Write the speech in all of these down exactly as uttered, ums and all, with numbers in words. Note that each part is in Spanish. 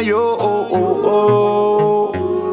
yo. Oh, oh,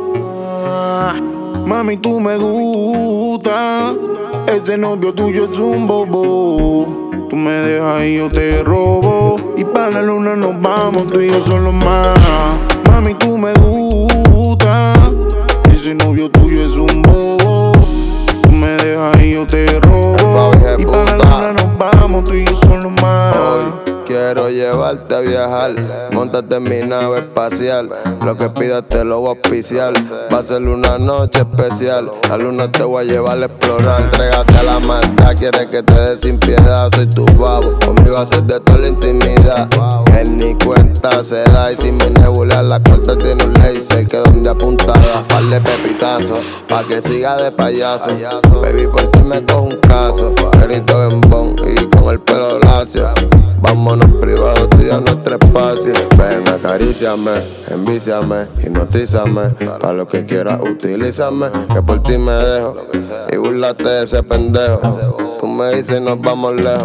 oh. Mami, tú me gusta. Ese novio tuyo es un bobo. Tú me dejas y yo te robo. Y para la luna nos vamos, tú y yo solo más. Mami, tú me gusta. Ese novio tuyo es un bobo. Tú me dejas y yo te robo. Y para la luna nos vamos, tú y yo solo más. Hoy quiero llevarte a viajar. Móntate en mi nave espacial. Lo que pidas te lo voy a auspiciar. Va a ser una noche especial. La luna te voy a llevar a explorar. Entrégate a la maldad, quieres que te dé sin piedad. Soy tu favo, conmigo haces de toda la intimidad. En ni cuenta se da. Y si mi nebula la corta tiene un laser que donde apuntada. Par de pepitazos, pa' que siga de payaso. Baby, por ti me cojo un caso. Perito en bon y con el pelo lacio. Vámonos privados, tú y a nuestro espacio. Ven, acaríciame, envíciame, hipnotízame. Pa' lo que quieras, utilízame. Que por ti me dejo y burlate de ese pendejo. Tú me dices y nos vamos lejos.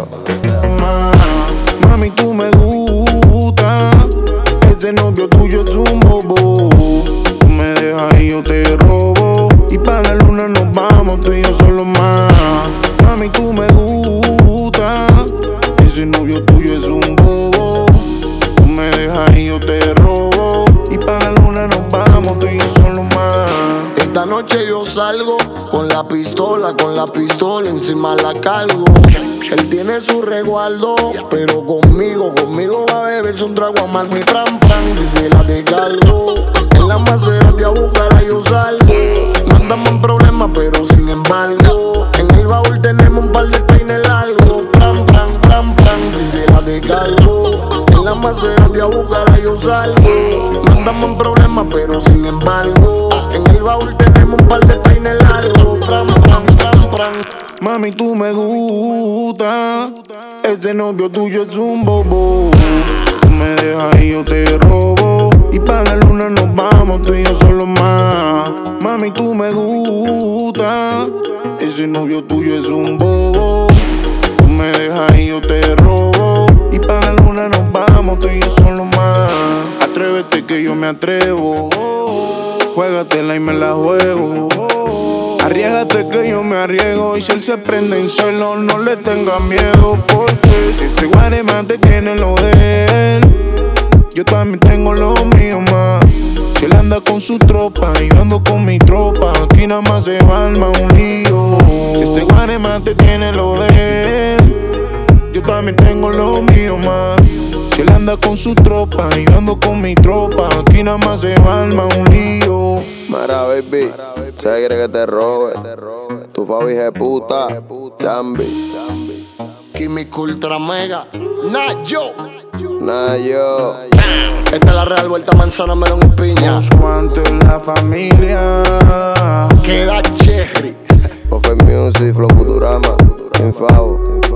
Mami, tú me gusta. Ese novio tuyo es un bobo. Tú me dejas y yo te robo. Y para la luna nos vamos, tú y yo solo más. Mami, tú me gusta. Ese novio tuyo es un bobo. Tú me dejas y yo te robo. Y para la luna nos vamos, tú y yo solo más. Esta noche yo salgo con la pistola, con la pistola encima la cargo. Él tiene su resguardo, pero conmigo, conmigo va a beberse un trago amargo y pram pram si se la descargo. En la macera de a buscarla yo salgo. No andamos en problemas, pero sin embargo, en el baúl tenemos un par de peines largos. Pram pram pram pram si se la descargo. En la macera de a buscarla yo salgo. No andamos en problemas, pero sin embargo, en el baúl tenemos un par de peines largos. Pram pram pram pram. Mami, tú me gusta. Ese novio tuyo es un bobo. Tú me dejas y yo te robo. Y para la luna nos vamos, tú y yo solo más. Mami, tú me gusta. Ese novio tuyo es un bobo. Tú me dejas y yo te robo. Y para la luna nos vamos, tú y yo solo más. Atrévete que yo me atrevo. Juégatela y me la juego. Arriégate que yo me arriesgo. Y si él se prende en celo, no le tenga miedo. Porque si ese guaremate tiene lo de él, yo también tengo lo mío más. Si él anda con su tropa y yo ando con mi tropa, aquí nada más se va a armar un lío. Si ese guaremate tiene lo de él, yo también tengo lo mío más. Si él anda con su tropa y yo ando con mi tropa, aquí nada más se va a armar un lío. Mara, baby, se quiere que te robe. Tu Fabi de puta, Jambi. Químico Ultra Mega, Nayo. Nayo. Esta es la Real Vuelta Manzana, Melón y Piña. Unos cuantos en la familia. Queda Cherry. Ofe Music, Flow Futurama, Infavo.